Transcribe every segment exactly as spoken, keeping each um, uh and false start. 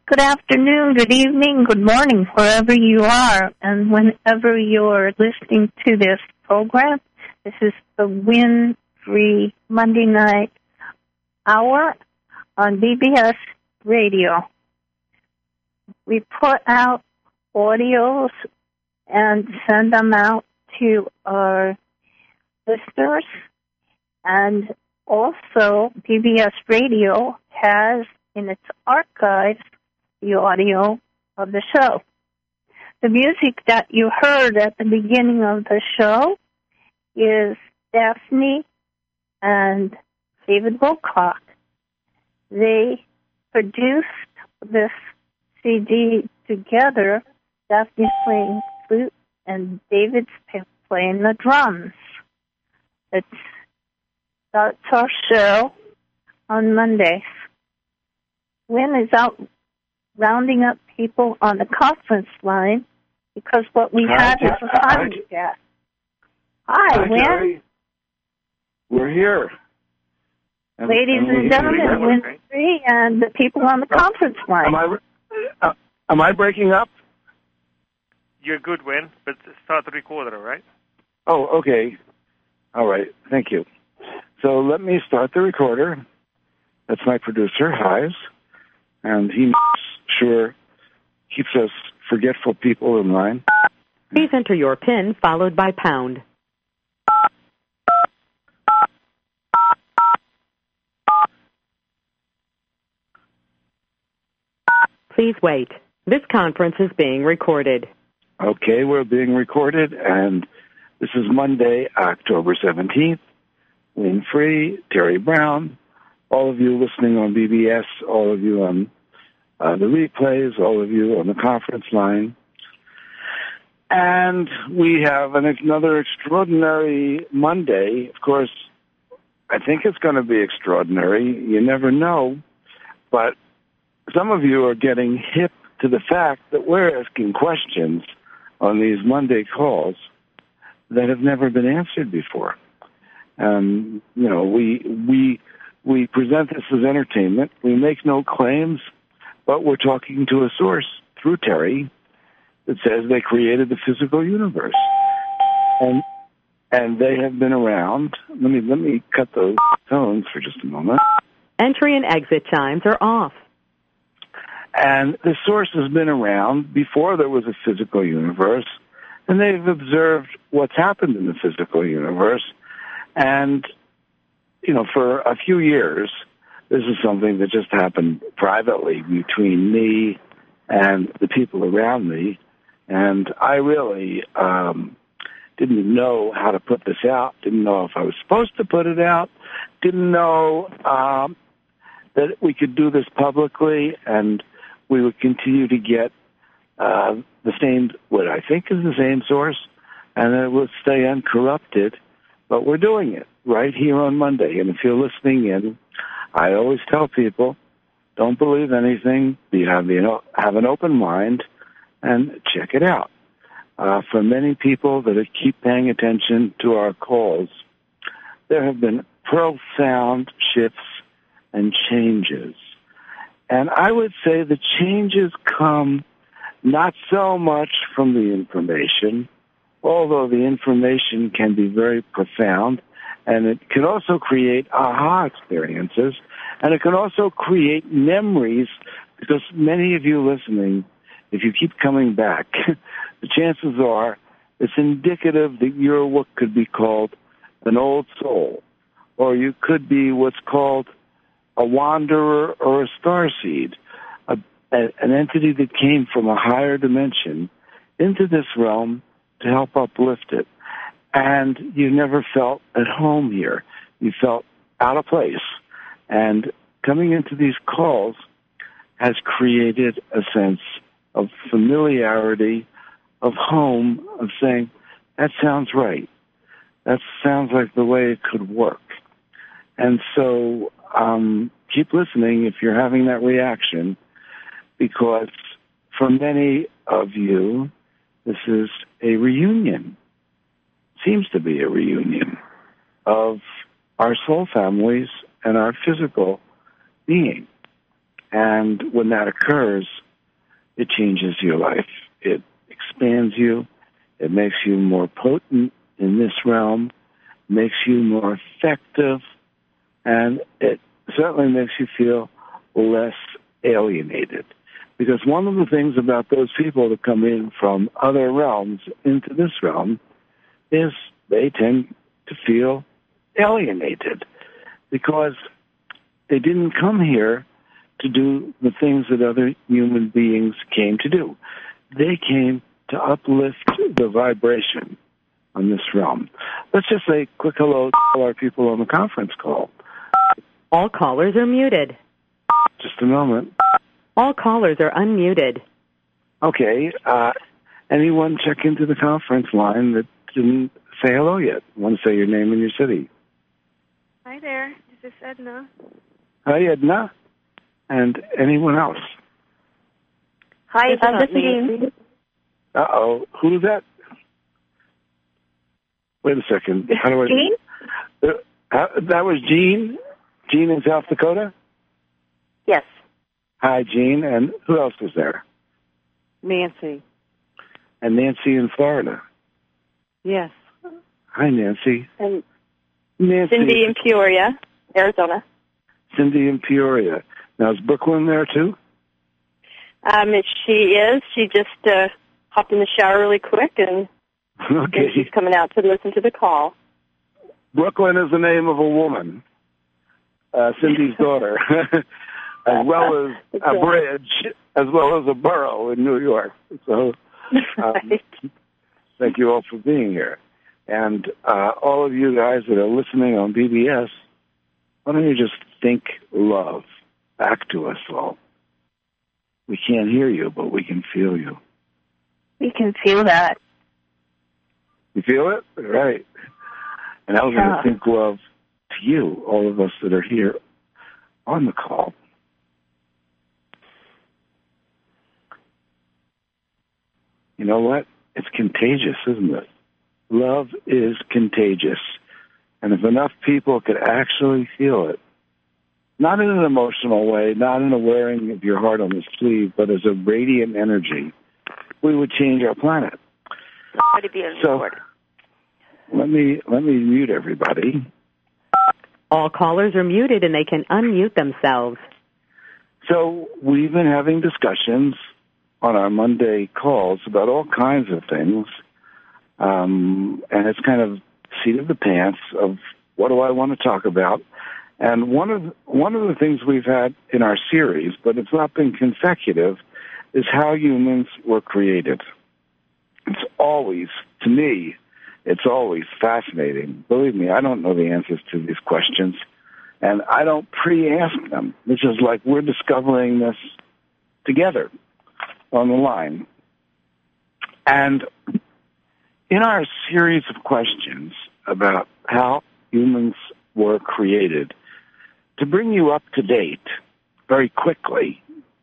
Good afternoon, good evening, good morning, wherever you are, and whenever you're listening to this program. This is the Win-Free Monday Night Hour on B B S Radio. We put out audios and send them out to our listeners, and also B B S Radio has in its archives the audio of the show. The music that you heard at the beginning of the show is Daphne and David Wilcock. They produced this C D together, Daphne playing flute and David's playing the drums. It starts our show on Mondays. Wynn is out rounding up people on the conference line because what we Hi, have is a simulcast. Hi, Hi, Wynn. Jerry. We're here. And, Ladies and, and gentlemen, Wynn Free and the people on the oh, conference line. Am I, uh, am I breaking up? You're good, Wynn, but start the recorder, all right? Oh, okay. All right. Thank you. So let me start the recorder. That's my producer, Hives, and he sure keeps us forgetful people in line. Please enter your PIN followed by pound. Please wait. This conference is being recorded. Okay, we're being recorded, and this is Monday, October seventeenth. Win Free, Terry Brown, all of you listening on B B S, all of you on uh, the replays, all of you on the conference line. And we have an, another extraordinary Monday. Of course, I think it's going to be extraordinary. You never know. But some of you are getting hip to the fact that we're asking questions on these Monday calls that have never been answered before. Um, you know, we we we present this as entertainment. We make no claims, but we're talking to a source through Terry that says they created the physical universe, and and they have been around. Let me let me cut those tones for just a moment. Entry and exit chimes are off. And the source has been around before there was a physical universe, and they've observed what's happened in the physical universe. And, you know, for a few years, this is something that just happened privately between me and the people around me. And I really um, didn't know how to put this out, didn't know if I was supposed to put it out, didn't know um, that we could do this publicly and we would continue to get uh, the same, what I think is the same source, and it would stay uncorrupted. But we're doing it right here on Monday. And if you're listening in, I always tell people, don't believe anything. You have, you know, have an open mind and check it out. Uh, for many people that keep paying attention to our calls, there have been profound shifts and changes. And I would say the changes come not so much from the information, although the information can be very profound, and it can also create aha experiences, and it can also create memories, because many of you listening, if you keep coming back, the chances are it's indicative that you're what could be called an old soul, or you could be what's called a wanderer or a starseed, a, a, an entity that came from a higher dimension into this realm to help uplift it. And you never felt at home here. You felt out of place. And coming into these calls has created a sense of familiarity, of home, of saying, that sounds right. That sounds like the way it could work. And so um, keep listening if you're having that reaction, because for many of you, this is a reunion, seems to be a reunion of our soul families and our physical being. And when that occurs, it changes your life. It expands you. It makes you more potent in this realm, makes you more effective, and it certainly makes you feel less alienated. Because one of the things about those people that come in from other realms into this realm is they tend to feel alienated because they didn't come here to do the things that other human beings came to do. They came to uplift the vibration on this realm. Let's just say quick hello to all our people on the conference call. All callers are muted. Just a moment. All callers are unmuted. Okay. Uh, anyone check into the conference line that didn't say hello yet? Want to say your name and your city? Hi there. This is Edna. Hi, Edna. And anyone else? Hi, uh, this is Jean. Uh-oh. Who's that? Wait a second. How do I... Jean? Uh, uh, that was Jean? Jean in South Dakota? Yes. Hi, Jean. And who else was there? Nancy. And Nancy in Florida. Yes. Hi, Nancy. And Nancy. Cindy in Peoria, Arizona. Cindy in Peoria. Now, is Brooklyn there, too? Um, she is. She just uh, hopped in the shower really quick, and, Okay. and she's coming out to listen to the call. Brooklyn is the name of a woman, uh, Cindy's daughter, as well as a bridge, as well as a borough in New York. So um, Right. thank you all for being here. And uh, all of you guys that are listening on B B S, why don't you just think love back to us all? We can't hear you, but we can feel you. We can feel that. You feel it? Right. And I was Yeah. going to think love to you, all of us that are here on the call. You know what? It's contagious, isn't it? Love is contagious. And if enough people could actually feel it, not in an emotional way, not in a wearing of your heart on the sleeve, but as a radiant energy, we would change our planet. To be So let me let me mute everybody. All callers are muted and they can unmute themselves. So we've been having discussions on our Monday calls about all kinds of things, um, and it's kind of seat of the pants of what do I want to talk about. And one of one of the things we've had in our series, but it's not been consecutive, is how humans were created. It's always, to me, it's always fascinating. Believe me, I don't know the answers to these questions, and I don't pre-ask them. This is like we're discovering this together on the line. And in our series of questions about how humans were created, to bring you up to date very quickly,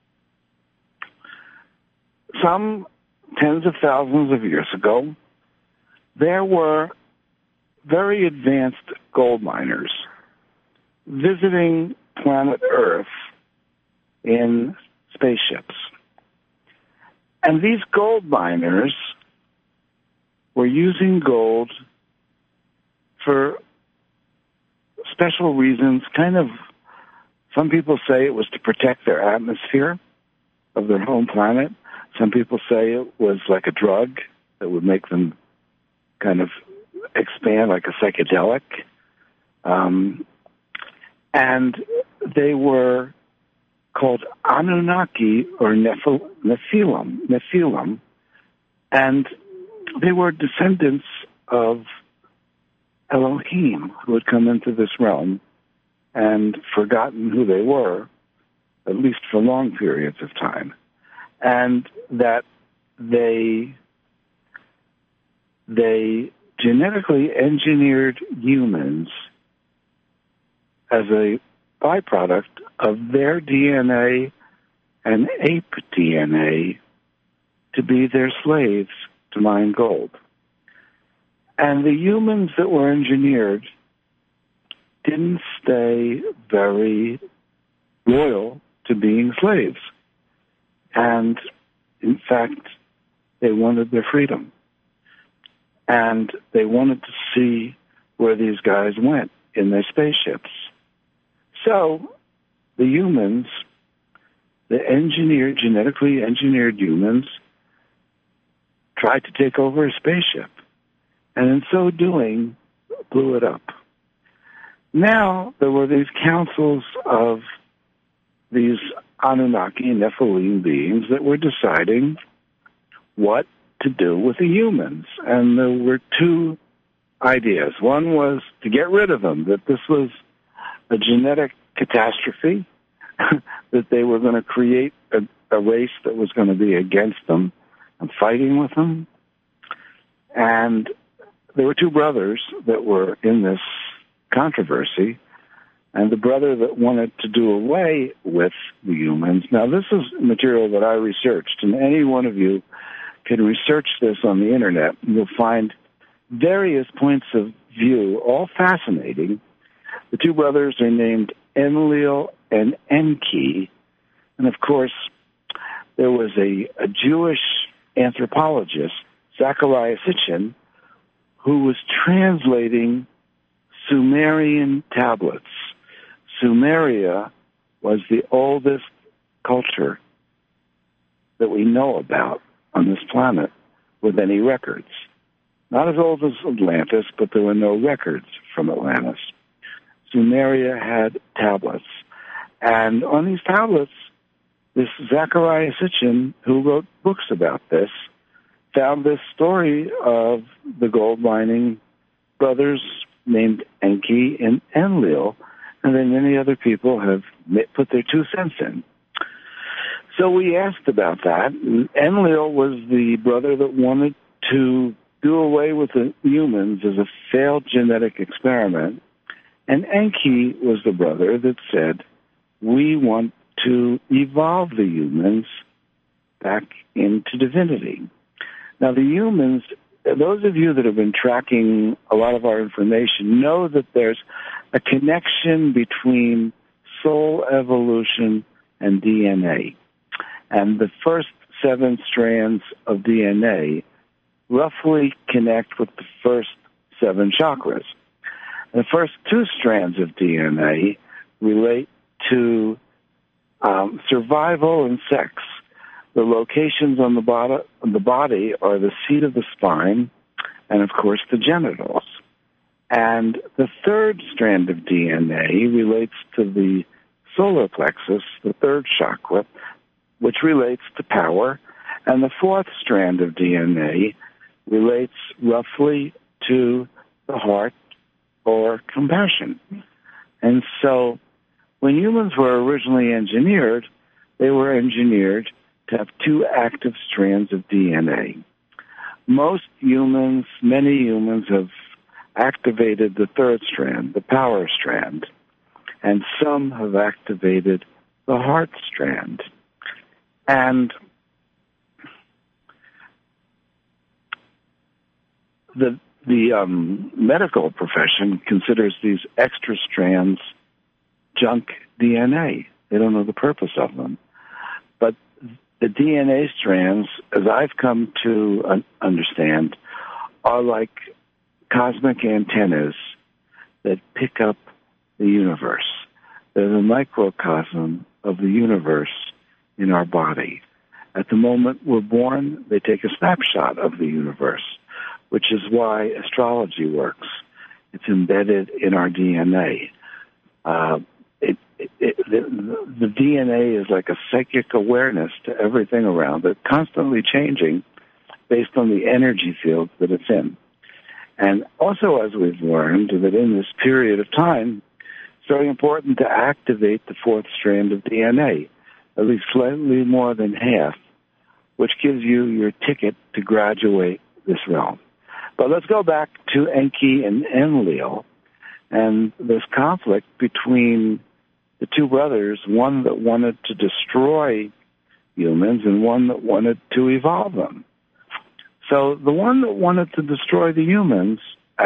some tens of thousands of years ago, there were very advanced gold miners visiting planet Earth in spaceships. And these gold miners were using gold for special reasons, kind of, some people say it was to protect their atmosphere of their home planet. Some people say it was like a drug that would make them kind of expand like a psychedelic. Um, and they were called Anunnaki or Nephil- Nephilim, Nephilim, and they were descendants of Elohim, who had come into this realm and forgotten who they were, at least for long periods of time, and that they they genetically engineered humans as a byproduct of their D N A and ape D N A to be their slaves to mine gold. And the humans that were engineered didn't stay very loyal to being slaves. And in fact, they wanted their freedom. And they wanted to see where these guys went in their spaceships. So the humans, the engineered, genetically engineered humans, tried to take over a spaceship. And in so doing, blew it up. Now, there were these councils of these Anunnaki, Nephilim beings that were deciding what to do with the humans. And there were two ideas. One was to get rid of them, that this was a genetic catastrophe, that they were going to create a, a race that was going to be against them and fighting with them. And there were two brothers that were in this controversy, and the brother that wanted to do away with the humans. Now, this is material that I researched, and any one of you can research this on the internet, and you'll find various points of view, all fascinating. The two brothers are named Enlil and Enki, and of course, there was a, a Jewish anthropologist, Zachariah Sitchin, who was translating Sumerian tablets. Sumeria was the oldest culture that we know about on this planet with any records. Not as old as Atlantis, but there were no records from Atlantis. Sumeria had tablets. And on these tablets, this Zachariah Sitchin, who wrote books about this, found this story of the gold mining brothers named Enki and Enlil, and then many other people have put their two cents in. So we asked about that. Enlil was the brother that wanted to do away with the humans as a failed genetic experiment, and Enki was the brother that said, we want to evolve the humans back into divinity. Now, the humans, those of you that have been tracking a lot of our information know that there's a connection between soul evolution and D N A. And the first seven strands of D N A roughly connect with the first seven chakras. The first two strands of D N A relate to um, survival and sex. The locations on the, body, on the body are the seat of the spine and, of course, the genitals. And the third strand of D N A relates to the solar plexus, the third chakra, which relates to power. And the fourth strand of D N A relates roughly to the heart or compassion. And so when humans were originally engineered, they were engineered to have two active strands of D N A. Most humans, many humans have activated the third strand, the power strand, and some have activated the heart strand. And the the um, medical profession considers these extra strands junk D N A. They don't know the purpose of them. But the D N A strands, as I've come to un- understand, are like cosmic antennas that pick up the universe. They're the microcosm of the universe in our body. At the moment we're born, they take a snapshot of the universe, which is why astrology works. It's embedded in our D N A. Uh, it, it, it, the, the D N A is like a psychic awareness to everything around it, constantly changing based on the energy field that it's in. And also, as we've learned, that in this period of time, it's very important to activate the fourth strand of D N A, at least slightly more than half, which gives you your ticket to graduate this realm. But let's go back to Enki and Enlil and this conflict between the two brothers, one that wanted to destroy humans and one that wanted to evolve them. So the one that wanted to destroy the humans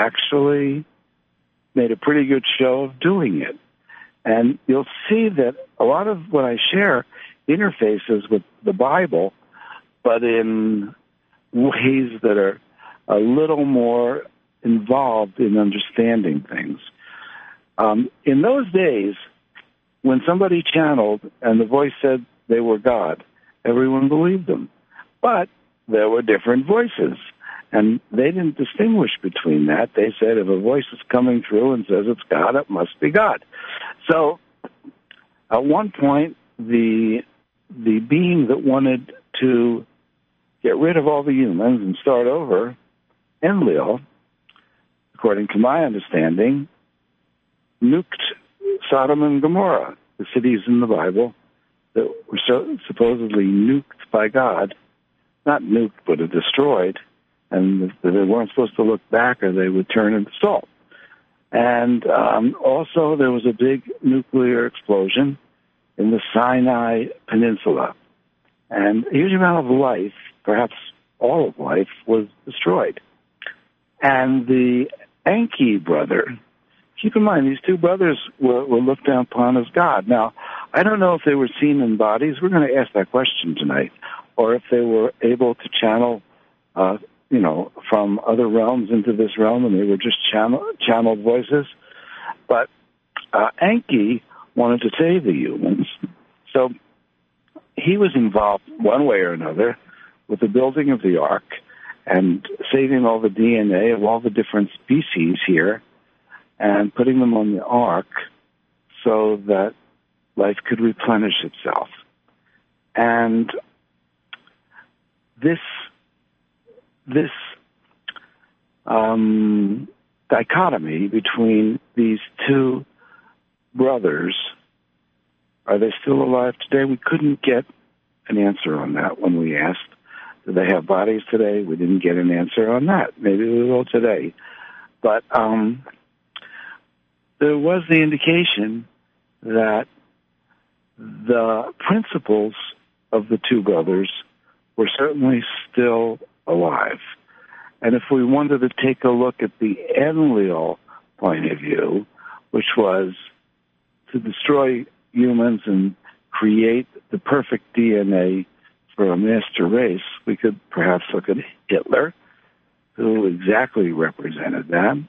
actually made a pretty good show of doing it. And you'll see that a lot of what I share interfaces with the Bible, but in ways that are a little more involved in understanding things. Um, in those days, when somebody channeled and the voice said they were God, everyone believed them. But there were different voices, and they didn't distinguish between that. They said if a voice is coming through and says it's God, it must be God. So at one point, the the being that wanted to get rid of all the humans and start over, Enlil, according to my understanding, nuked Sodom and Gomorrah, the cities in the Bible that were so, supposedly nuked by God. Not nuked, but destroyed, and they weren't supposed to look back or they would turn into salt. And um, also there was a big nuclear explosion in the Sinai Peninsula. And a huge amount of life, perhaps all of life, was destroyed. And the Enki brother, keep in mind, these two brothers were, were looked down upon as God. Now, I don't know if they were seen in bodies. We're going to ask that question tonight. Or if they were able to channel, uh, you know, from other realms into this realm, and they were just channel, channeled voices. But uh, Enki wanted to save the humans. So he was involved one way or another with the building of the ark and saving all the D N A of all the different species here and putting them on the ark so that life could replenish itself. And this this um, dichotomy between these two brothers, are they still alive today? We couldn't get an answer on that when we asked. Do they have bodies today? We didn't get an answer on that. Maybe we will today. But um, there was the indication that the principles of the two brothers were certainly still alive. And if we wanted to take a look at the Enlil point of view, which was to destroy humans and create the perfect D N A for a master race, we could perhaps look at Hitler, who exactly represented that.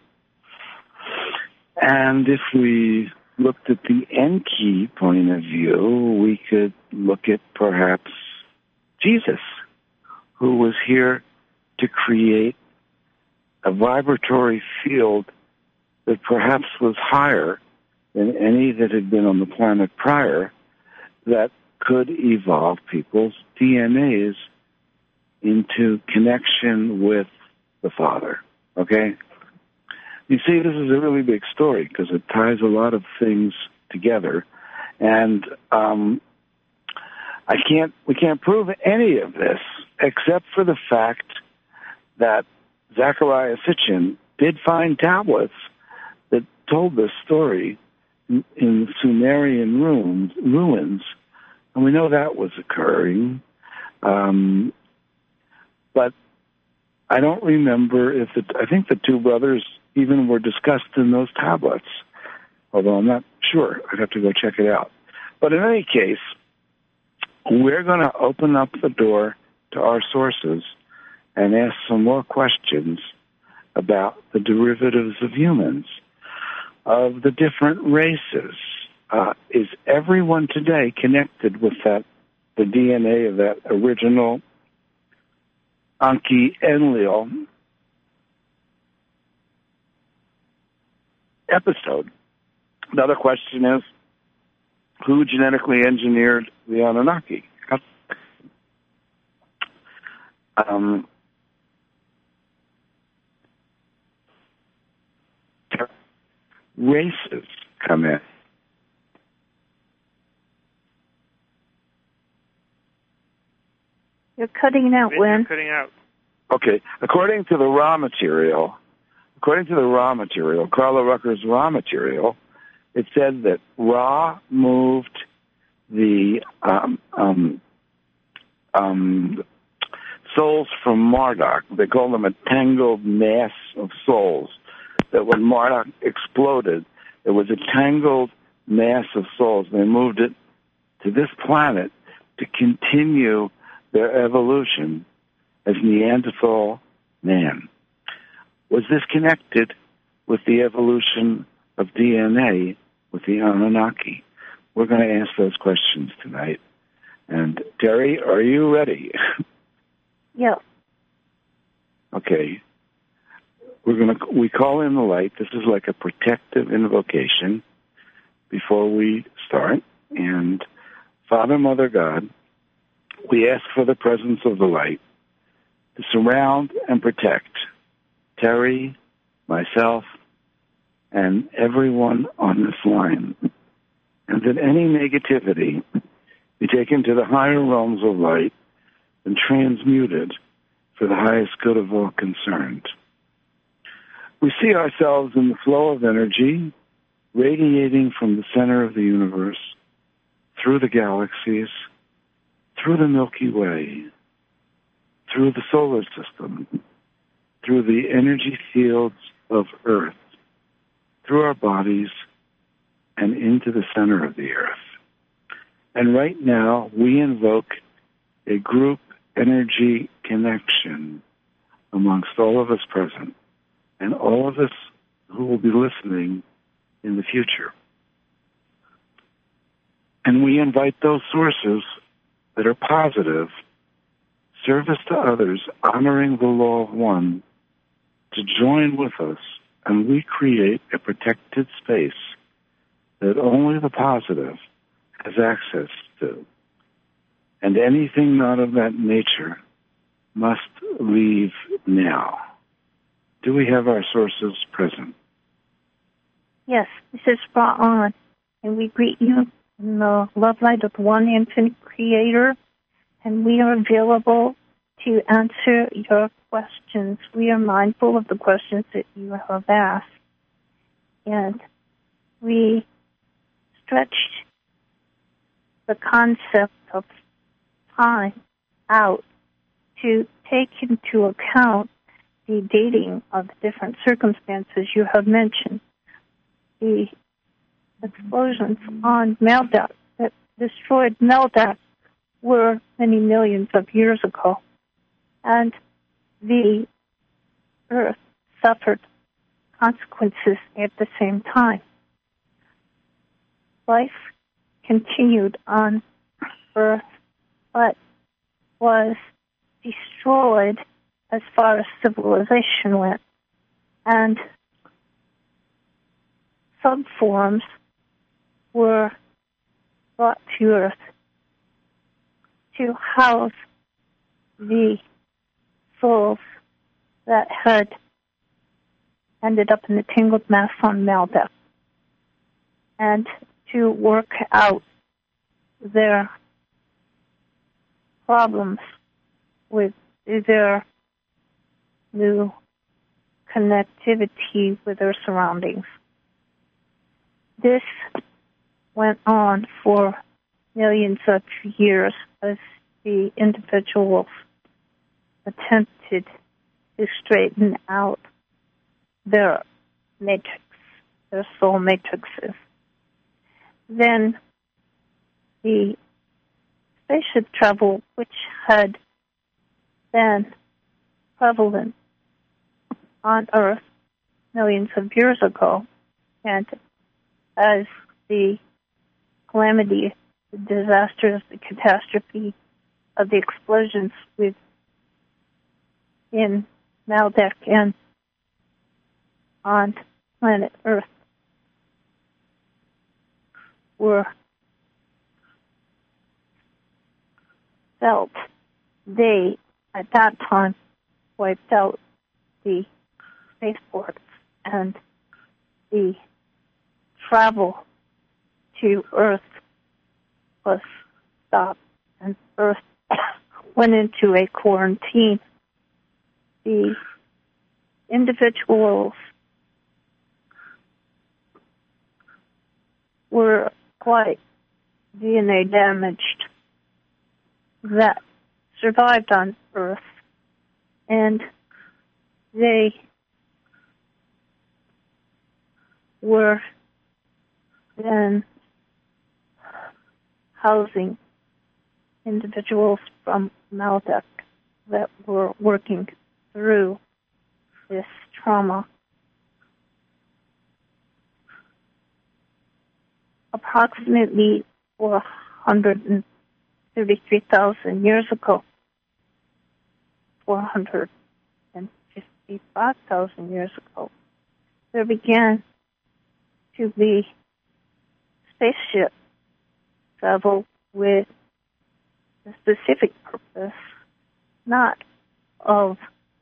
And if we looked at the Enki point of view, we could look at perhaps Jesus, who was here to create a vibratory field that perhaps was higher than any that had been on the planet prior, that could evolve people's D N As into connection with the Father. Okay? You see, this is a really big story because it ties a lot of things together. And um, I can't, we can't prove any of this except for the fact that Zecharia Sitchin did find tablets that told this story in, in Sumerian ruins, ruins, and we know that was occurring. Um, but I don't remember if it, I think the two brothers even were discussed in those tablets, although I'm not sure. I'd have to go check it out. But in any case, we're going to open up the door to our sources and ask some more questions about the derivatives of humans, of the different races. Uh, is everyone today connected with that, the D N A of that original Enki Enlil episode? Another question is, who genetically engineered the Anunnaki? Um, races come in. You're cutting out, Win. You're cutting out. Okay, according to the raw material, according to the raw material, Carla Rucker's raw material, it said that Ra moved the um, um, um, souls from Marduk. They call them a tangled mass of souls. That when Marduk exploded, there was a tangled mass of souls. They moved it to this planet to continue their evolution as Neanderthal man? Was this connected with the evolution of D N A with the Anunnaki? We're going to ask those questions tonight. And Terry, are you ready? Yeah. Okay. We're going to, we call in the light. This is like a protective invocation before we start. And Father, Mother, God, we ask for the presence of the light to surround and protect Terry, myself, and everyone on this line. And that any negativity be taken to the higher realms of light and transmuted for the highest good of all concerned. We see ourselves in the flow of energy radiating from the center of the universe, through the galaxies, through the Milky Way, through the solar system, through the energy fields of Earth, through our bodies, and into the center of the Earth. And right now, we invoke a group energy connection amongst all of us present and all of us who will be listening in the future. And we invite those sources that are positive, service to others, honoring the law of one, to join with us, and we create a protected space that only the positive has access to. And anything not of that nature must leave now. Do we have our sources present? Yes, this is spot on. And we greet you in the love light of one infinite creator. And we are available to answer your questions. We are mindful of the questions that you have asked. And we stretched the concept of time out to take into account the dating of the different circumstances you have mentioned. The explosions on Meldak that destroyed Meldak were many millions of years ago. And the Earth suffered consequences at the same time. Life continued on Earth, but was destroyed as far as civilization went. And subforms were brought to Earth to house the souls that had ended up in the tangled mass on Meldak, and to work out their problems with their new connectivity with their surroundings. This went on for millions of years as the individuals attempted to straighten out their matrix, their soul matrices. Then the spaceship travel, which had been prevalent on Earth millions of years ago, and as the calamity, the disasters, the catastrophe of the explosions with in Meldak and on planet Earth were felt, they, at that time, wiped out the spaceports, and the travel to Earth was stopped, and Earth went into a quarantine. The individuals were quite D N A damaged that survived on Earth, and they were then housing individuals from Maldek that were working through this trauma. Approximately four hundred thirty-three thousand years ago, four hundred fifty-five thousand years ago, there began to be spaceship travel with a specific purpose, not of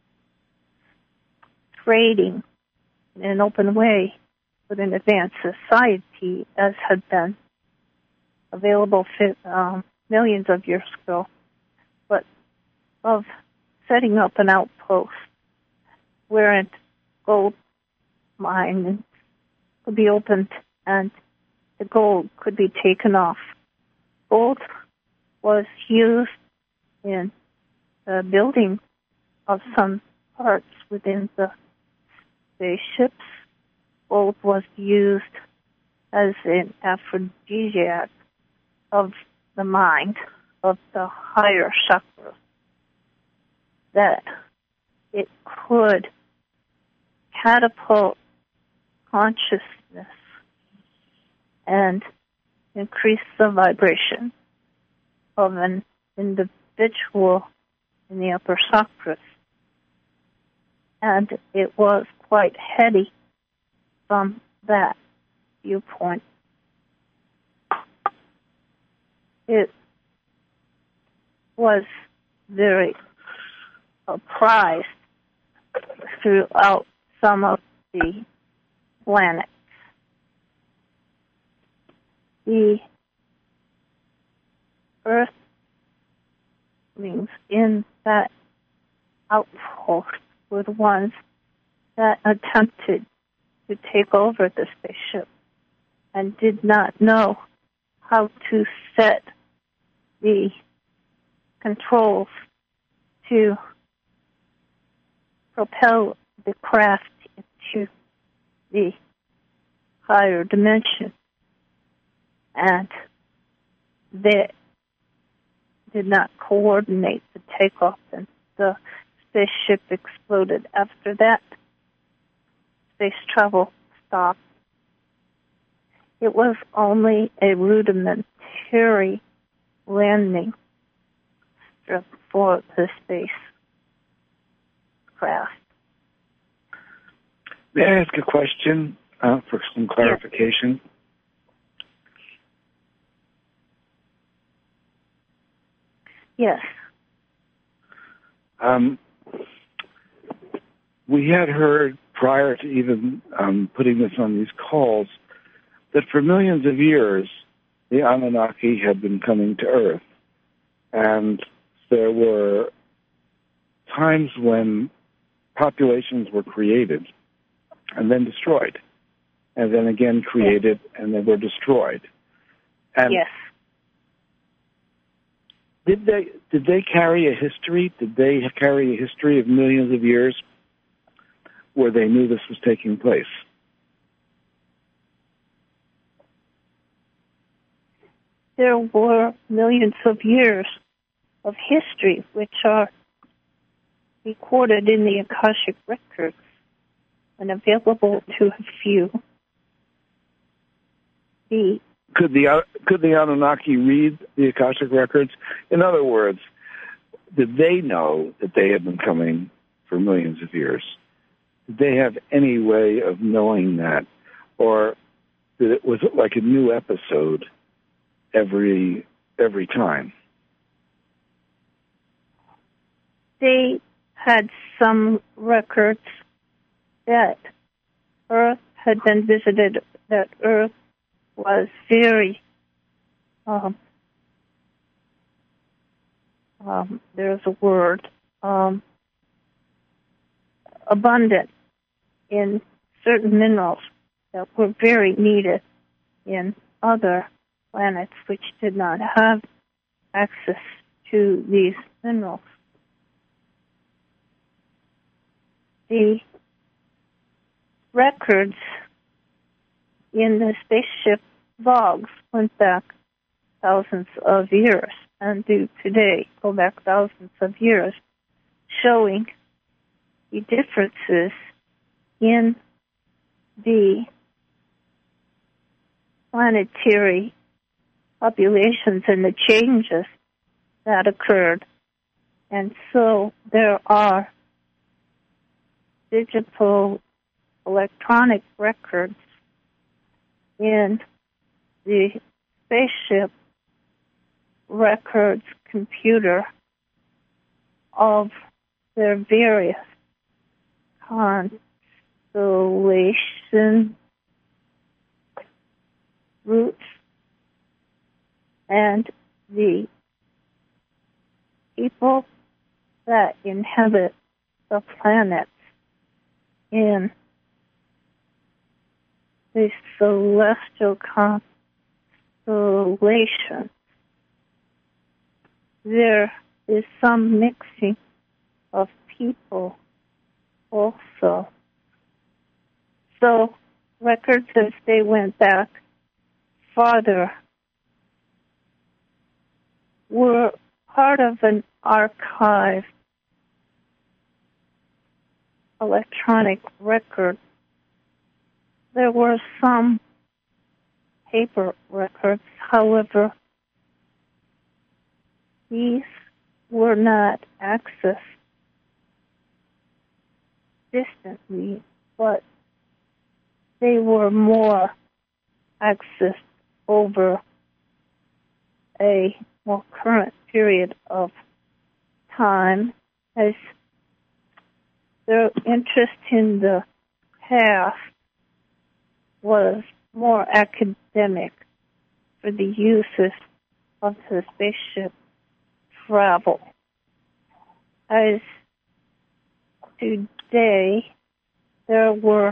trading in an open way with an advanced society as had been available um, millions of years ago, but of setting up an outpost where a gold mine could be opened and the gold could be taken off. Gold was used in the building of some parts within the spaceships. Gold was used as an aphrodisiac of the mind, of the higher chakras, that it could catapult consciousness and increase the vibration of an individual in the upper chakras. And it was quite heady from that viewpoint. It was very prized throughout some of the planets. The Earthlings in that outpost were the ones that attempted to take over the spaceship and did not know how to set the controls to propel the craft into the higher dimension. And they did not coordinate the takeoff, and the spaceship exploded. After that, space travel stopped. It was only a rudimentary landing strip for the spacecraft. May I ask a question uh, for some clarification? Yes. Um, we had heard prior to even um, putting this on these calls that for millions of years the Anunnaki had been coming to Earth, and there were times when populations were created and then destroyed, and then again created and then were destroyed. And yes. Did they did they carry a history? Did they carry a history of millions of years where they knew this was taking place? There were millions of years of history which are recorded in the Akashic records and available to a few. The Could the could the Anunnaki read the Akashic records? In other words, did they know that they had been coming for millions of years? Did they have any way of knowing that, or did it, was it like a new episode every every time? They had some records that Earth had been visited, that Earth was very, um, um, there's a word, um, abundant in certain minerals that were very needed in other planets which did not have access to these minerals. The records in the spaceship logs went back thousands of years and do today, go back thousands of years, showing the differences in the planetary populations and the changes that occurred. And so there are digital electronic records in the spaceship records computer of their various constellation routes and the people that inhabit the planets in the celestial constellation. There is some mixing of people also. So records, as they went back farther, were part of an archive electronic record. There were some paper records, however, these were not accessed distantly, but they were more accessed over a more current period of time, as their interest in the past was more academic for the uses of the spaceship travel. As today, there were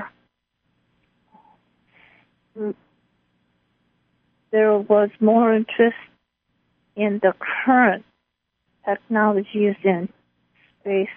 there was more interest in the current technologies in space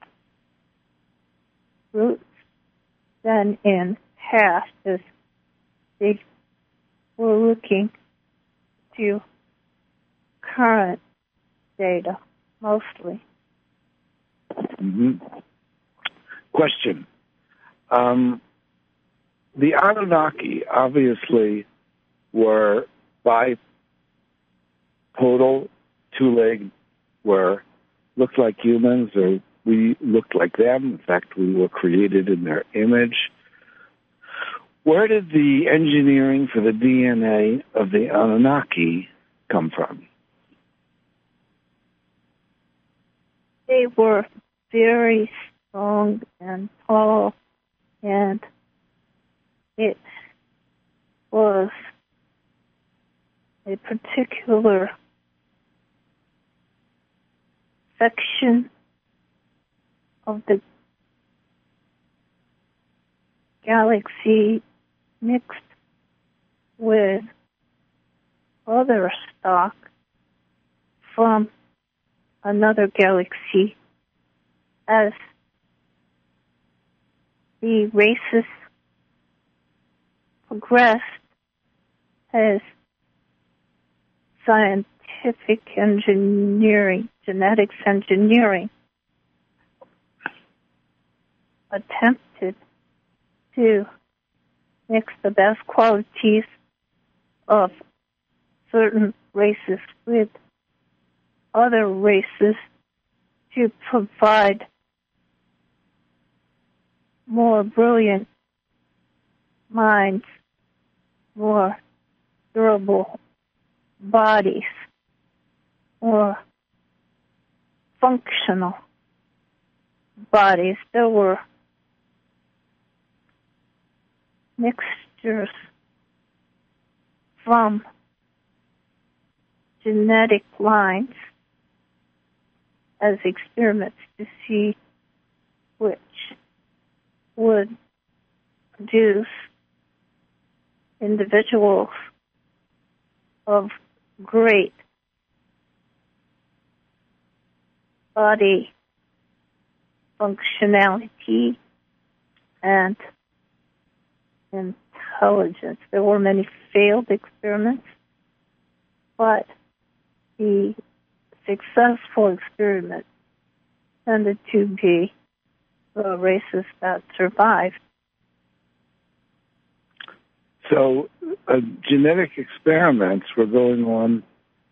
routes than in past, as they were looking to current data mostly. Mm-hmm. Question. Um, the Anunnaki obviously were bipodal, two-legged, were looked like humans, or we looked like them. In fact, we were created in their image. Where did the engineering for the D N A of the Anunnaki come from? They were very strong and tall, and it was a particular section of the galaxy mixed with other stock from another galaxy. As the races progressed, as scientific engineering, genetics engineering, attempted to mix the best qualities of certain races with other races to provide more brilliant minds, more durable bodies, more functional bodies. There were mixtures from genetic lines as experiments to see which would produce individuals of great body functionality and intelligence. There were many failed experiments, but the successful experiment tended to be the races that survived. So uh, genetic experiments were going on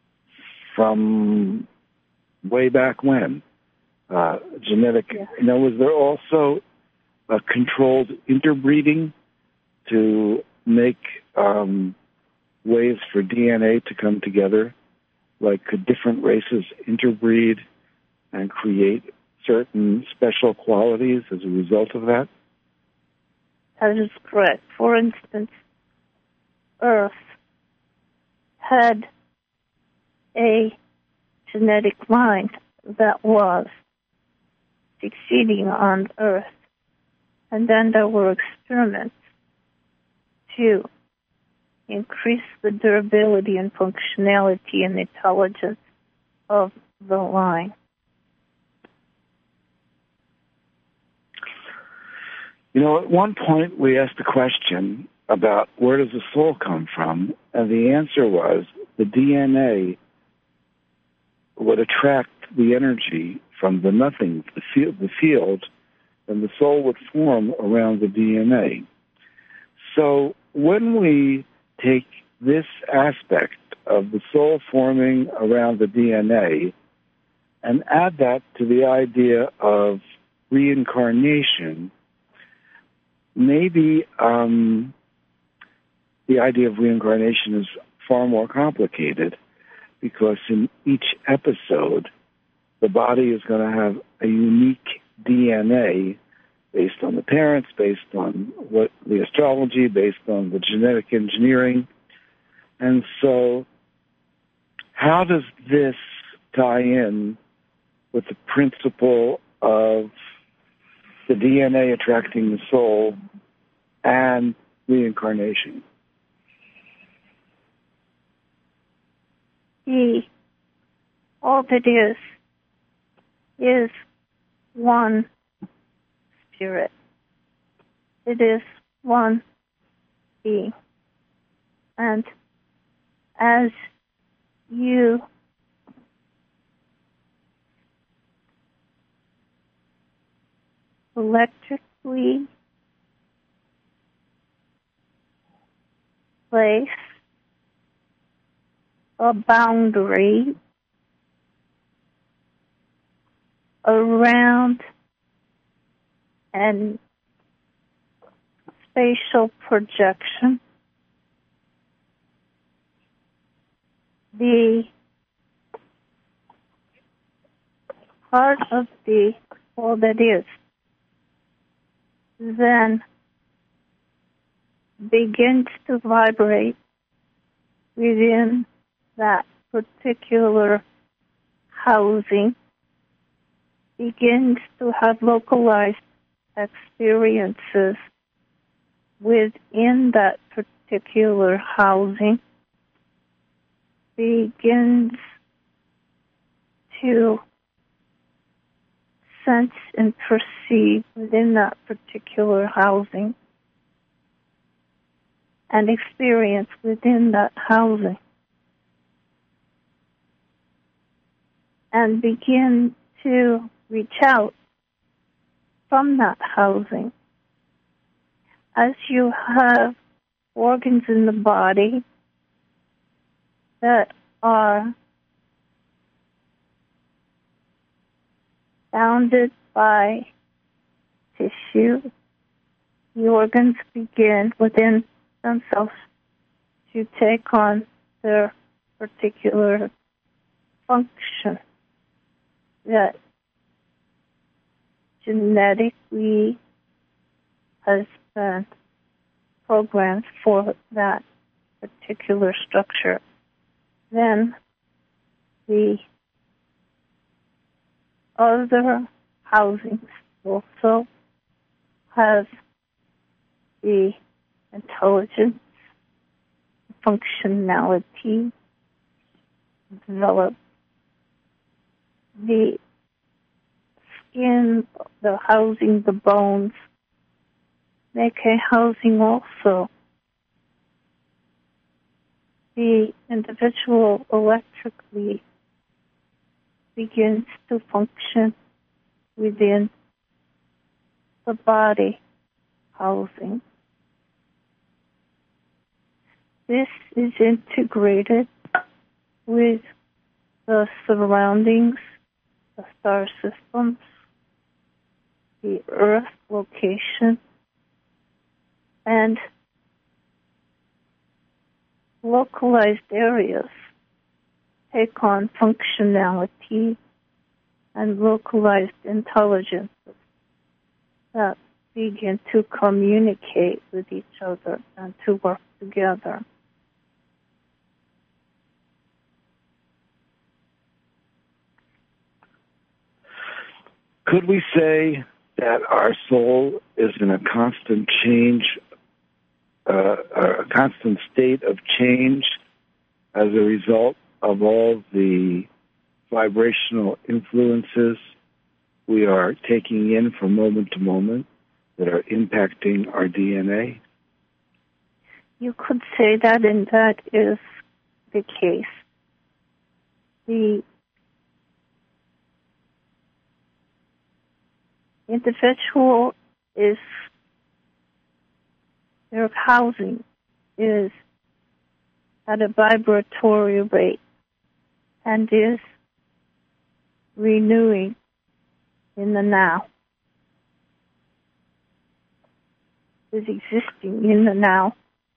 from way back when. Uh, genetic. Yeah. Now, was there also a controlled interbreeding to make um, ways for D N A to come together? Like, could different races interbreed and create certain special qualities as a result of that? That is correct. For instance, Earth had a genetic line that was succeeding on Earth. And then there were experiments to increase the durability and functionality and intelligence of the line. You know, at one point we asked a question about where does the soul come from, and the answer was the D N A would attract the energy from the nothing, the field, the field, and the soul would form around the D N A. So when we take this aspect of the soul forming around the D N A and add that to the idea of reincarnation, maybe um, the idea of reincarnation is far more complicated, because in each episode, the body is going to have a unique D N A based on the parents, based on what the astrology, based on the genetic engineering. And so how does this tie in with the principle of the D N A attracting the soul and reincarnation? The, all that is, is one spirit. It is one being. And as you electrically place a boundary around an spatial projection, the part of the all that is then begins to vibrate within that particular housing, begins to have localized experiences within that particular housing, begins to sense and perceive within that particular housing and experience within that housing, and begin to reach out from that housing. As you have organs in the body that are bounded by tissue, the organs begin within themselves to take on their particular function that genetically has been programmed for that particular structure. Then the other housings also have the intelligence, functionality developed. The skin, the housing, the bones make a housing also. the individual electrically begins to function within the body housing. This is integrated with the surroundings, the star systems, the Earth location, and localized areas take on functionality and localized intelligences that begin to communicate with each other and to work together. Could we say that our soul is in a constant change, uh, a constant state of change as a result of all the vibrational influences we are taking in from moment to moment that are impacting our D N A? You could say that, and that is the case. The individual is, their housing is at a vibratory rate and is renewing in the now, is existing in the now,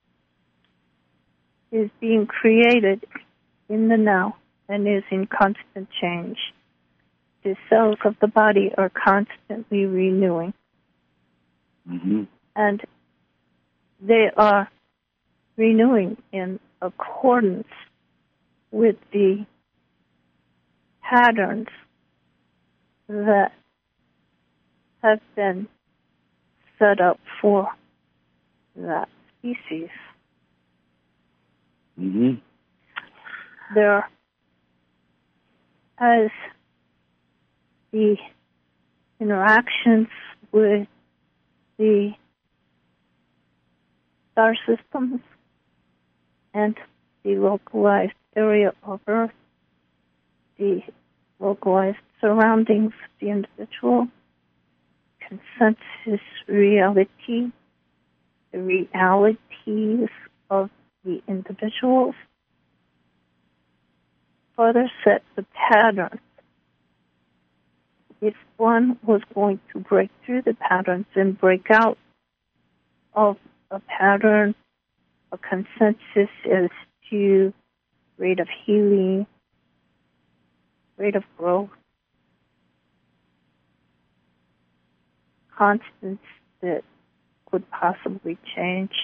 is being created in the now, and is in constant change. The cells of the body are constantly renewing. Mm-hmm. And they are renewing in accordance with the patterns that have been set up for that species. Mm-hmm. There, as the interactions with the star systems and the localized area of Earth, the localized surroundings of the individual, consensus reality, the realities of the individuals, further set the pattern. If one was going to break through the patterns and break out of a pattern, a consensus as to rate of healing, rate of growth, constants that could possibly change,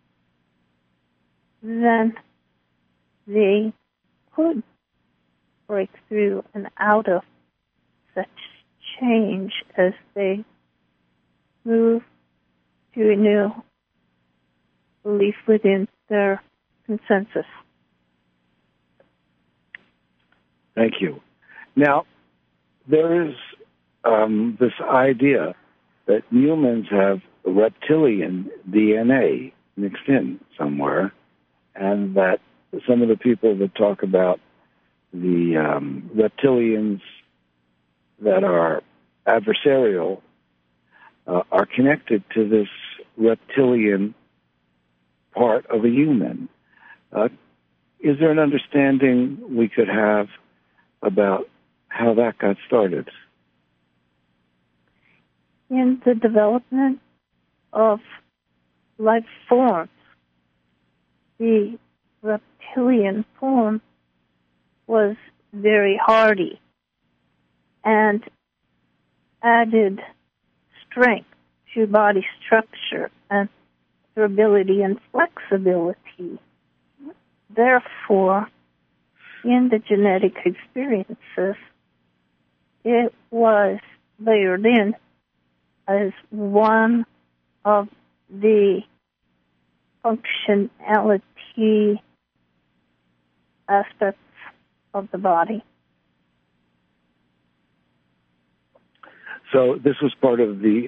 then they could break through and out of such change as they move to a new belief within their consensus. Thank you. Now, there is um, this idea that humans have reptilian D N A mixed in somewhere, and that some of the people that talk about the um, reptilians that are adversarial uh, are connected to this reptilian part of a human. Uh, is there an understanding we could have about how that got started? In the development of life forms, the reptilian form was very hardy and added strength to body structure and durability and flexibility. Therefore, in the genetic experiences, it was layered in as one of the functionality aspects of the body. So this was part of the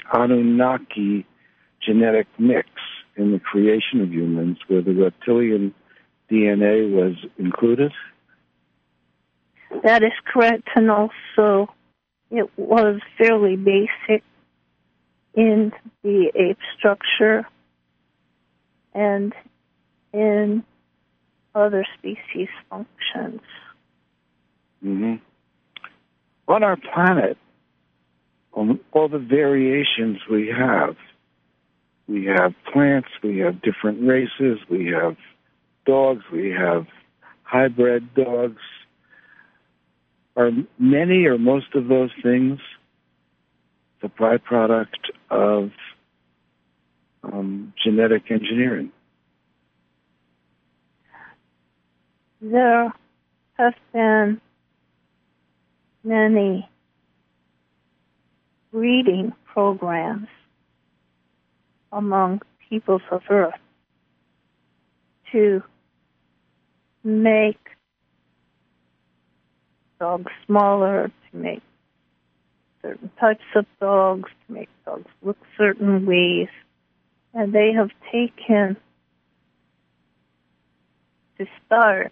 Anunnaki genetic mix in the creation of humans, where the reptilian D D N A was included? That is correct, and also it was fairly basic in the ape structure and in other species functions. Mm-hmm. On our planet, on all the variations we have, we have plants, we have different races, we have dogs, we have hybrid dogs. Are many or most of those things the byproduct of um, genetic engineering? There have been many breeding programs among peoples of Earth to make dogs smaller, to make certain types of dogs, to make dogs look certain ways. And they have taken, to start,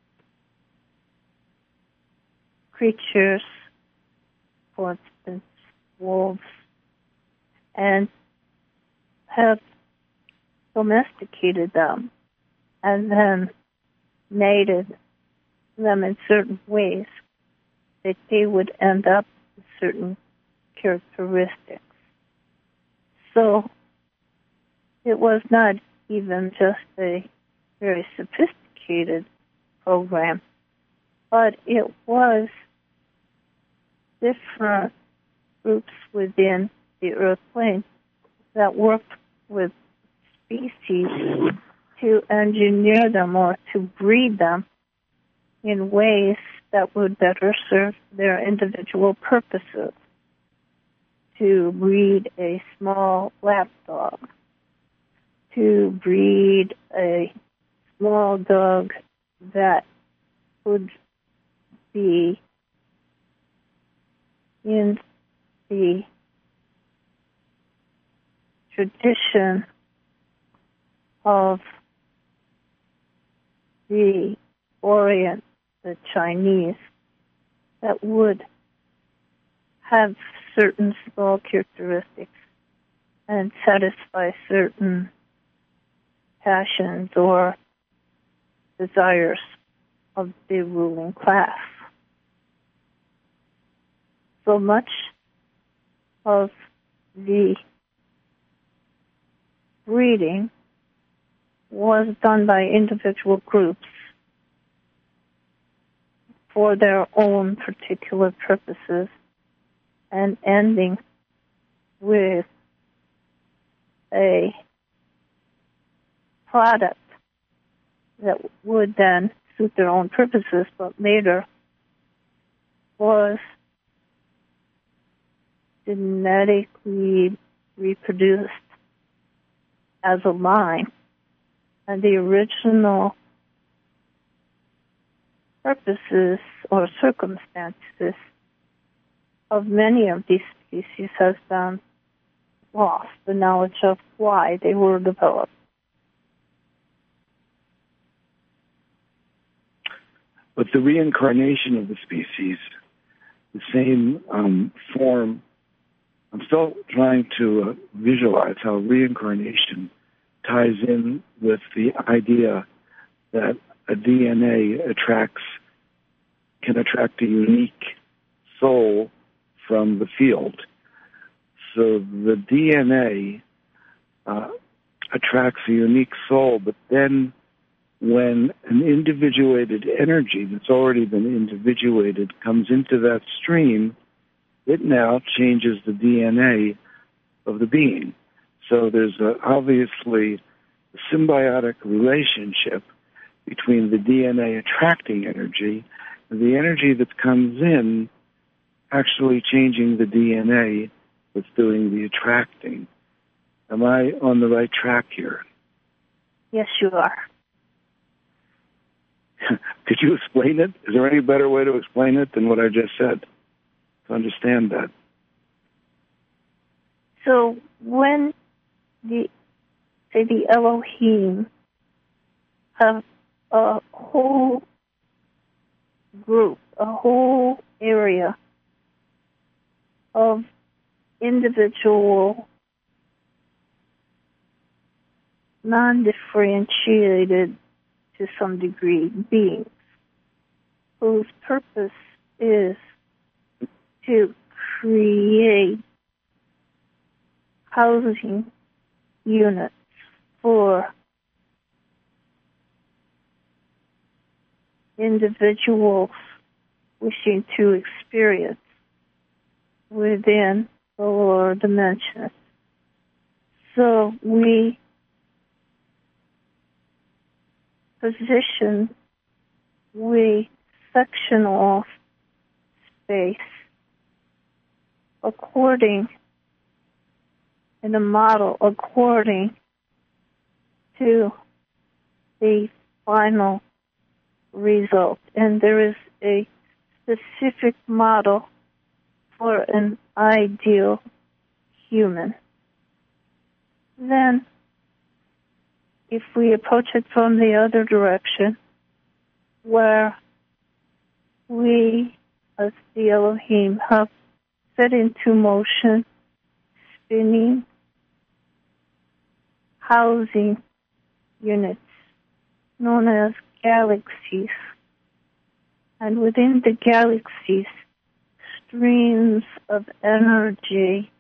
creatures, for instance, wolves, and have domesticated them and then mated them in certain ways that they would end up with certain characteristics. So it was not even just a very sophisticated program, but it was different groups within the Earth plane that worked with species to engineer them or to breed them in ways that would better serve their individual purposes. To breed a small lap dog, to breed a small dog that would be in the tradition of the Orient, the Chinese, that would have certain small characteristics and satisfy certain passions or desires of the ruling class. So much of the breeding was done by individual groups for their own particular purposes and ending with a product that would then suit their own purposes, but later was genetically reproduced as a line. And the original purposes or circumstances of many of these species has been lost, the knowledge of why they were developed. But the reincarnation of the species, the same um, form, I'm still trying to uh, visualize how reincarnation ties in with the idea that a D N A attracts, can attract a unique soul from the field. So the D N A uh, attracts a unique soul, but then when an individuated energy that's already been individuated comes into that stream, it now changes the D N A of the being. So there's a, obviously a symbiotic relationship between the D N A attracting energy and the energy that comes in actually changing the D N A that's doing the attracting. Am I on the right track here? Yes, you are. Could you explain it? Is there any better way to explain it than what I just said? To understand that. So when the, say, the Elohim have a whole group, a whole area of individual, non-differentiated to some degree beings whose purpose is to create housing units for individuals wishing to experience within the lower dimensions. So we position, we section off space according, in a model according to the final result. And there is a specific model for an ideal human. Then, if we approach it from the other direction, where we, as the Elohim, have set into motion spinning housing units known as galaxies, and within the galaxies, streams of energy,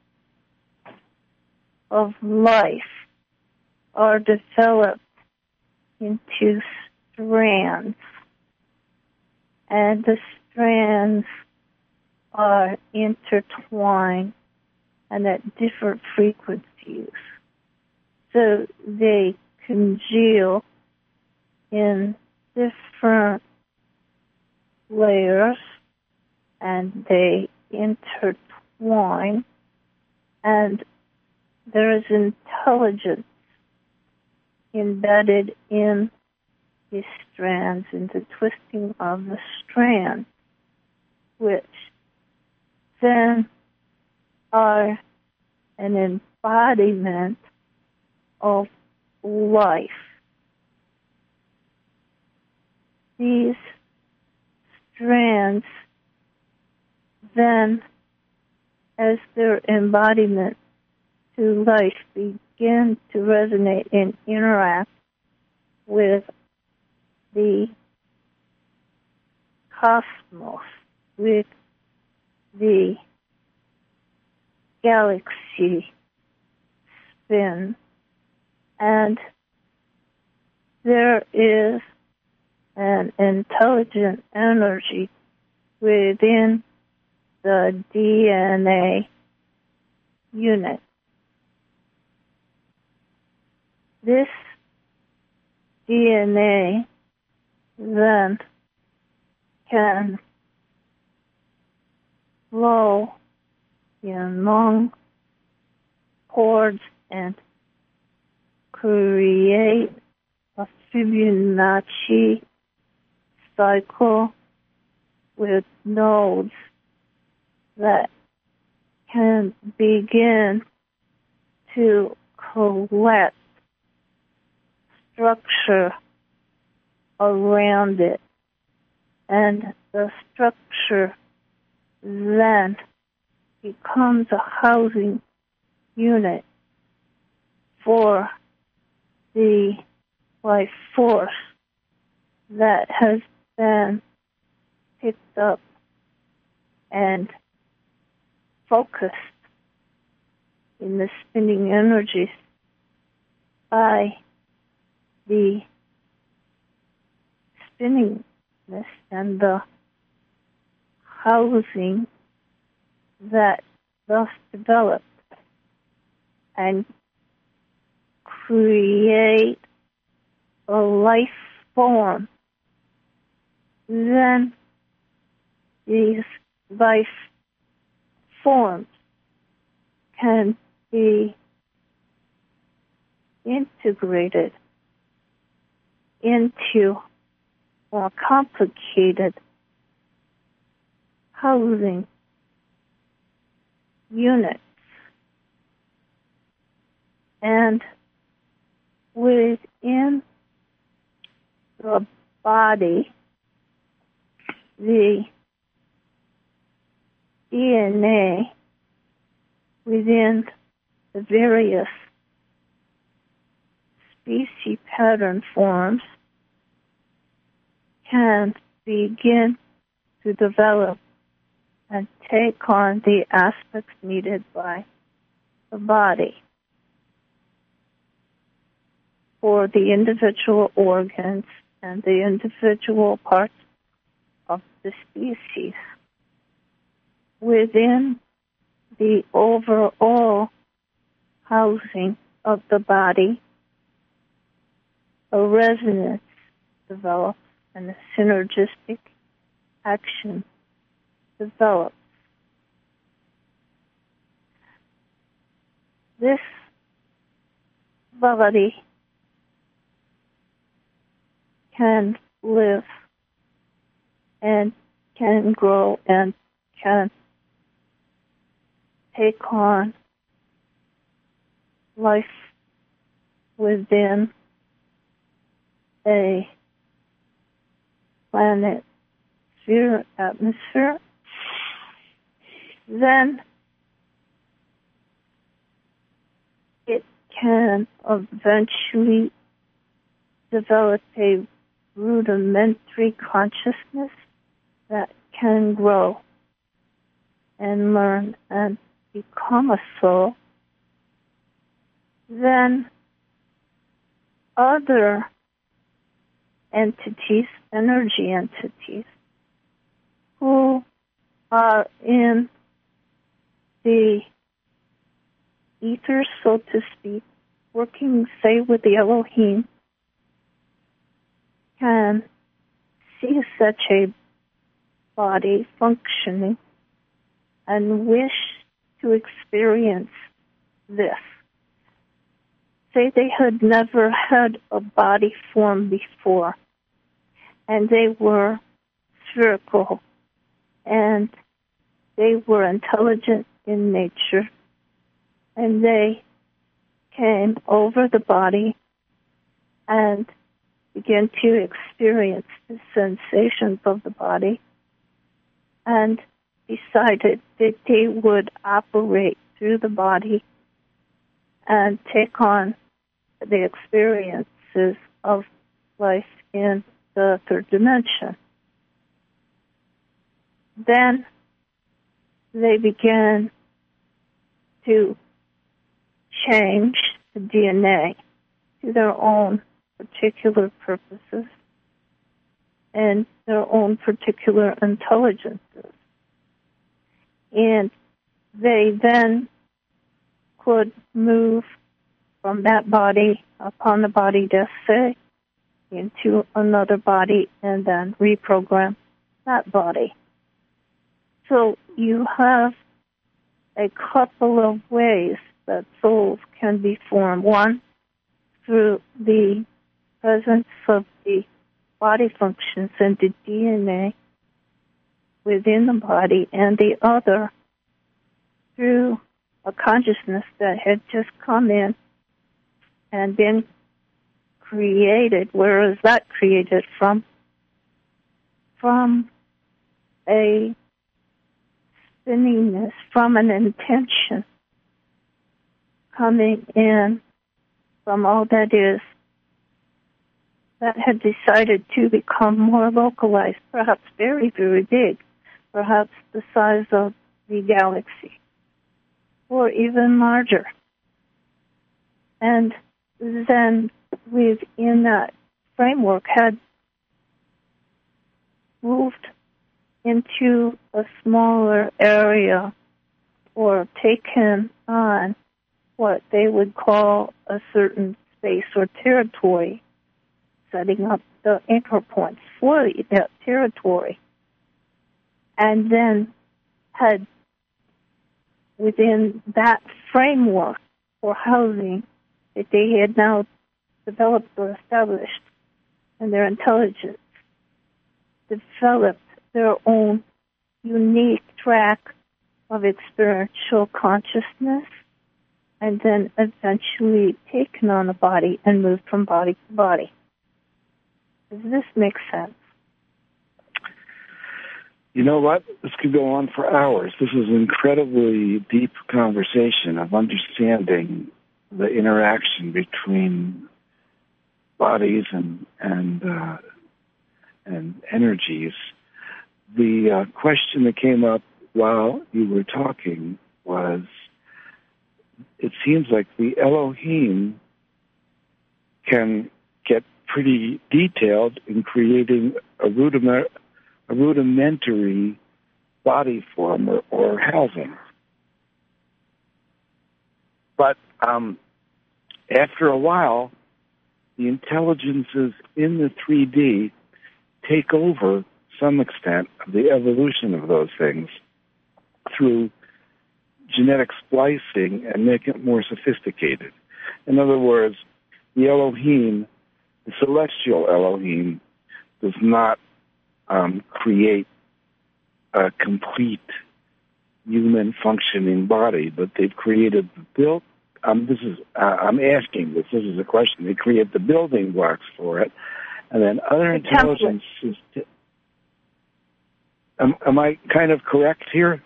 of life, are developed into strands, and the strands are intertwined and at different frequencies. So they congeal in different layers, and they intertwine, and there is intelligence embedded in these strands, in the twisting of the strand, which then are an embodiment of life. These strands then, as their embodiment to life, begin to resonate and interact with the cosmos, with the galaxy spin, and there is an intelligent energy within the D N A unit. This D N A then can flow in long cords and create a Fibonacci cycle with nodes that can begin to collect structure around it, and the structure then becomes a housing unit for the life force that has been picked up and focused in the spinning energies by the spinningness and the housing that thus developed and create a life form. Then these life forms can be integrated into more complicated housing units. And within the body, the D N A within the various species pattern forms can begin to develop and take on the aspects needed by the body for the individual organs and the individual parts of the species within the overall housing of the body. A resonance develops and a synergistic action develops. This body can live and can grow and can take on life within a planet, sphere, atmosphere. Then it can eventually develop a rudimentary consciousness that can grow and learn and become a soul. Then other entities, energy entities, who are in the ether, so to speak, working, say, with the Elohim, can see such a body functioning and wish to experience this. Say they had never had a body form before, and they were spherical, and they were intelligent in nature, and they came over the body and began to experience the sensations of the body and decided that they would operate through the body and take on the experiences of life in the third dimension. Then they began to change the D N A to their own particular purposes and their own particular intelligences. And they then could move from that body upon the body, just say, into another body and then reprogram that body. So you have a couple of ways that souls can be formed. One, through the presence of the body functions and the D N A within the body, and the other through a consciousness that had just come in and been created. Where is that created from? From a spinningness, from an intention coming in from all that is, that had decided to become more localized, perhaps very, very big, perhaps the size of the galaxy, or even larger. And then within that framework had moved into a smaller area or taken on what they would call a certain space or territory, setting up the anchor points for that territory, and then had within that framework or housing that they had now developed or established, and their intelligence developed their own unique track of experiential consciousness, and then eventually taken on a body and moved from body to body. Does this make sense? You know what? This could go on for hours. This is an incredibly deep conversation of understanding the interaction between bodies and and uh, and energies. The uh, question that came up while you were talking was, it seems like the Elohim can get pretty detailed in creating a rudiment, a rudimentary body form or, or housing. But um, after a while, the intelligences in the three D take over some extent of the evolution of those things through genetic splicing and make it more sophisticated. In other words, the Elohim, the celestial Elohim, does not um, create a complete human functioning body, but they've created the built. Um, this is uh, I'm asking this. This is a question. They create the building blocks for it, and then other The intelligences. T- am, am I kind of correct here?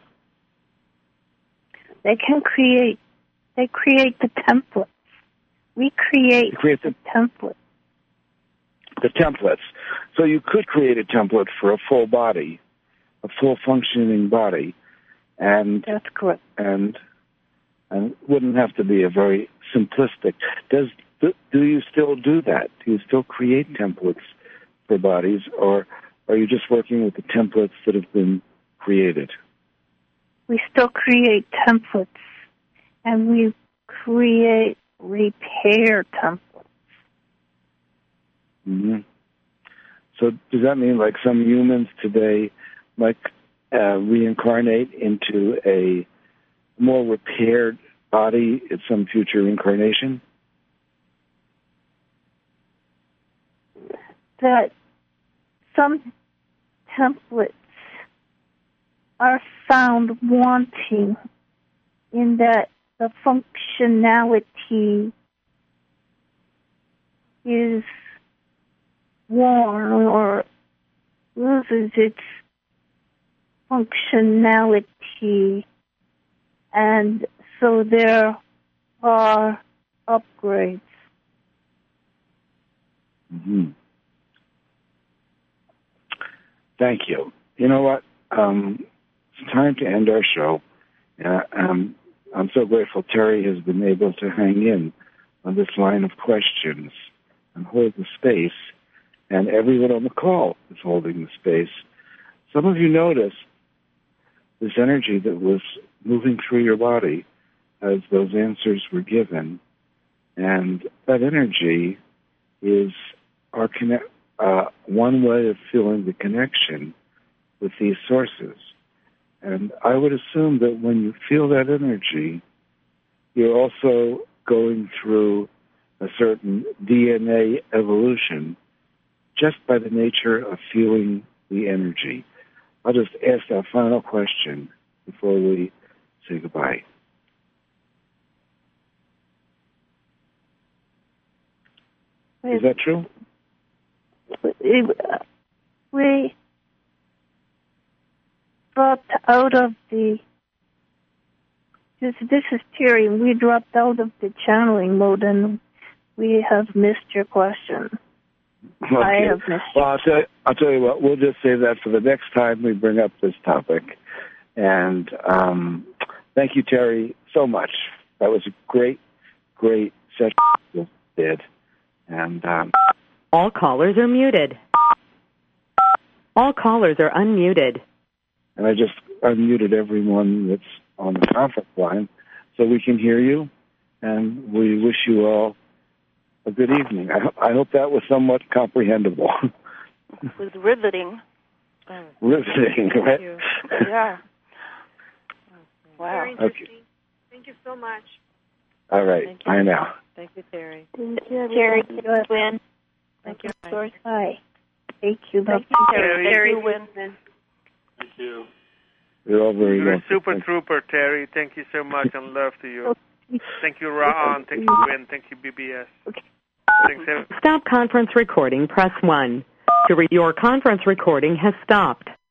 They can create, they create the templates. We create, They create the, the template. the templates. So you could create a template for a full body, a full functioning body, and That's correct. and and wouldn't have to be a very simplistic. Does do, do you still do that? Do you still create templates for bodies, or are you just working with the templates that have been created? We still create templates, and we create repair templates. Mm-hmm. So does that mean like some humans today might uh, reincarnate into a more repaired body in some future incarnation? That some templates are found wanting in that the functionality is worn or loses its functionality, and so there are upgrades. Mm-hmm. Thank you. You know what? Um, it's time to end our show. Uh, um, I'm so grateful Terry has been able to hang in on this line of questions and hold the space, and everyone on the call is holding the space. Some of you noticed this energy that was moving through your body as those answers were given, and that energy is our connect, uh, one way of feeling the connection with these sources. And I would assume that when you feel that energy, you're also going through a certain D N A evolution just by the nature of feeling the energy. I'll just ask that final question before we say goodbye. Is that true? We dropped out of the, this, this is Terry, we dropped out of the channeling mode and we have missed your question. Okay. I have missed Well, I'll tell, you, I'll tell you what, we'll just save that for the next time we bring up this topic. And um, thank you, Terry, so much. That was a great, great session you did. And um, all callers are muted. All callers are unmuted. And I just unmuted everyone that's on the conference line so we can hear you. And we wish you all a good evening. I, I hope that was somewhat comprehensible. It was riveting. Oh. Riveting, right? Thank you. Yeah. Wow. Very interesting. Okay. Thank you so much. All right. Thank you. I know. Thank you, Terry. Thank you, Terry, Win. Thank you. Source. Hi. Thank you. Thank you, Terry. Terry. Thank you, Win. Thank you. You're all very You're a welcome. super Thank trooper, Terry. Thank you so much and love to you. Thank you, Ron. Thank you, Win. Thank you, B B S. Thanks, everyone. Stop conference recording. Press one. To re- your conference recording has stopped.